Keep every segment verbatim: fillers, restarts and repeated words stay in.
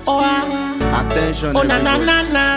oh ah. Attention, Oh na na na na.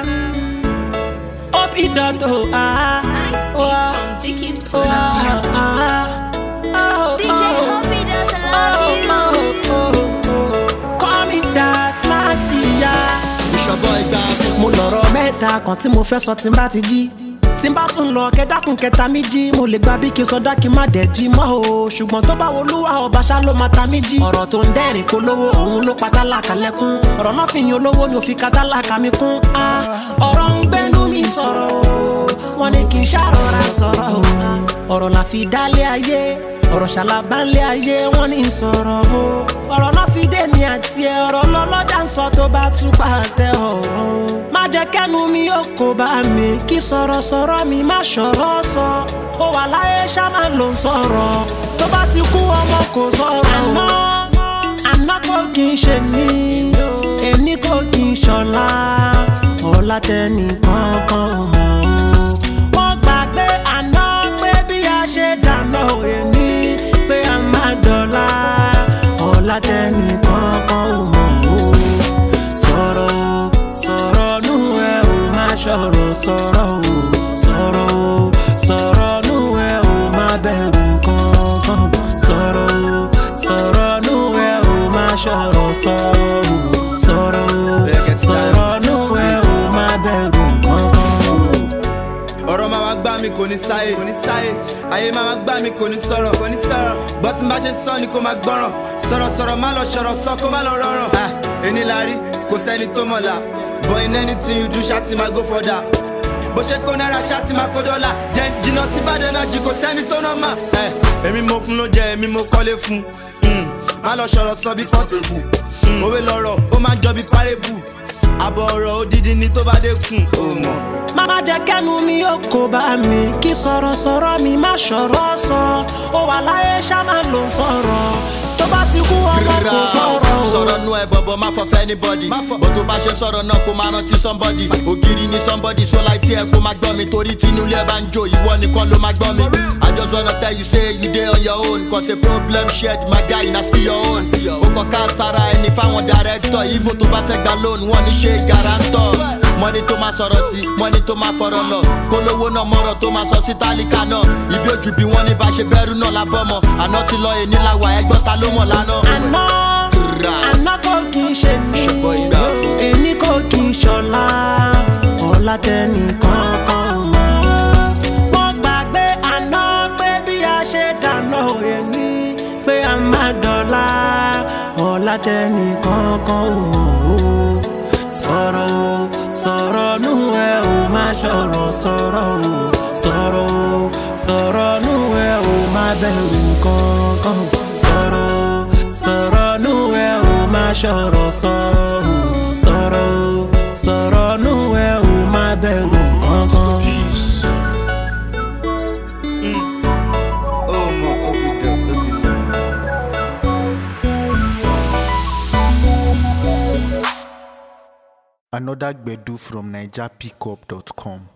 Up it up to ah. Nice Oh ah. from Jiki's Oh production. ah. Oh, D J oh. Hoppy does I love you. Oh, oh, oh. Call me that smarty, yeah. It's your boy Gazi. Mo lọ́rọ̀ mẹ́ta kan tí mo fẹ́ sọ tí n bá ti jí. Tí n bá sùn lọ kẹ́dákun kẹta mi jí. Mo lè gba bí kí n sọ dá kí n má dẹ̀ jí mọ́ o. Ṣùgbọ́n tó bá wolúwa ọba ṣá ló máa ta mí jí. Ọ̀rọ̀ tó ń dẹ́rìn kó lówó òun ló pa tálákà lẹ́kún. Ọ̀rọ̀ náà fi yin olówó ni ó fi ka tálákà mi kún. Ah, ọ̀rọ̀ ń gbẹ́nu mi sọ̀rọ̀ o. Wọ́n ní kí n ṣàrọ̀ra sọ̀rọ̀ o. Ọ̀rọ̀ la fi dálé ayé. Ọ̀rọ̀ ṣàlàbánlé ayé wọ́n ní sọ̀rọ̀ o. Ọ̀rọ̀ náà fi dé mi àti ẹ. Ọ̀rọ̀ lọ́lọ́jà ń sọ tó bá tún pàtẹ ọ̀rọ̀ o. Má jẹ́ kẹ́nu mi yóò kó bá mi. Kí sọ̀rọ̀ sọ̀rọ̀ mi má ṣọ̀rọ̀ sọ. Ó wà láyé ṣá máa ló ń sọ̀rọ̀. Tó bá ti kú ọmọ kò sọ̀rọ̀. Àná àná kò kí n ṣe ní. Èní kò kí n ṣọ̀la. Ọ̀la tẹ́nì kankan mọ̀ o. Wọ́n gbàgbé àná pé bí a ṣe dáná èní. Pé a máa dọ̀la. Ọ̀la tẹ́nì kankan mọ̀ o. Sọ̀rọ̀ o, sọ̀rọ̀ nú ẹ o. Má ṣọ̀rọ̀ sọ̀rọ̀ o. Sọ̀rọ̀ o, sọ̀rọ̀ nú ẹ o. Má bẹ̀rù kankan. Sọ̀rọ̀ o, sọ̀rọ̀ nú ẹ o. Má ṣọ̀rọ̀ sọ̀rọ̀ o. Sọ̀rọ̀ o, sọ̀rọ̀ nú ẹ o. Má bẹ̀rù kankan. Ọ̀rọ̀ máa wá gbá mi kò ní sáyé, kò ní sáyé. Ayé máa wá gbá mi kò ní sọ̀rọ̀, kò ní sọ̀rọ̀. Bọ́tí n bá ṣe sọ ni kò máa gbọ́ràn. Sọ̀rọ̀ sọ̀rọ̀ má lọ ṣọ̀rọ̀ sọ kó má lọ rọrùn. Ah, ẹni la rí kò sẹ́ni tó mọ̀la. But in anything you do ṣáàtì máa go for that. Bó ṣe kó náírà ṣáàtì máa kó dọ́là. Jẹ́ jìnnà sí Ìbàdàn náà jì kò sẹ́ni tó náà mà. Èmi mo fún ló jẹ, èmi mo kọ́lé fún. Má lọ ṣọ̀rọ̀ sọ bí pọ́tẹ́bù. Òwe lọ̀rọ̀ ó máa ń jọ bí párébù. Àbọ̀ ọ̀rọ̀ odidi ni tó bá dé kùn. Ó mọ̀. Má jẹ́ kẹ́nu mi yóò kó bá mi. Kí sọ̀rọ̀ sọ̀rọ̀ mi má ṣọ̀rọ̀ sọ. Ó wà láyé ṣá máa ló ń sọ̀rọ̀. Tó bá ti kú ọmọ kò sọ̀rọ̀ o. Sọ̀rọ̀ nú ẹ bọ̀bọ̀ má fọ fẹ́ anybody. Bó tó bá ṣe sọ̀rọ̀ náà kó máa rántí somebody. Ògiri ni somebody so like tí ẹ kó máa gbọ́ mi. Torí tí inú ilé ẹ bá ń jó ìwọ nìkan ló máa gbọ́ mi. I just wanna tell you say you dey on your own. Cause a problem shared my guy na still your own. Ó kọ káàsìtara ẹni fáwọn director. Even tó bá fẹ́ gba loan wọ́n ní ṣe guarantor. Money tó máa sọ̀rọ̀ sí, money tó máa fọ̀rọ̀ lọ. Kólówó náà mọ̀rọ̀ tó máa sọ sí tálíkà náà. Ibi ojú bí wọ́n ní bá ṣe bẹ́rù náà lábọ́mọ. Àná ti lọ èní làwà ẹgbọ́n ta ló mọ̀ lánàá. Àná àná kò kí n ṣe ní. Èní kò kí n ṣọ̀la. Ọ̀la tẹ́nì kankan mọ̀. Wọ́n gbàgbé àná pé bí a ṣe dáná èní. Pé a máa dọ̀la. Ọ̀la tẹ́nì kankan mọ̀ o. Sọ̀rọ̀ o, sọ̀rọ̀ nú ẹ o. Má ṣọ̀rọ̀ sọ̀rọ̀ o. Sọ̀rọ̀ o, sọ̀rọ̀ nú ẹ o. Má bẹ̀rù kankan. Sọ̀rọ̀ o, sọ̀rọ̀ nú ẹ o. Má ṣọ̀rọ̀ sọ̀rọ̀ o. Sọ̀rọ̀ o, sọ̀rọ̀ nú ẹ o. Má bẹ̀rù kankan. Ó mọ̀ ó fi dẹ̀ ó ti lọ. Another Gbedu from Naija Pickup dot com.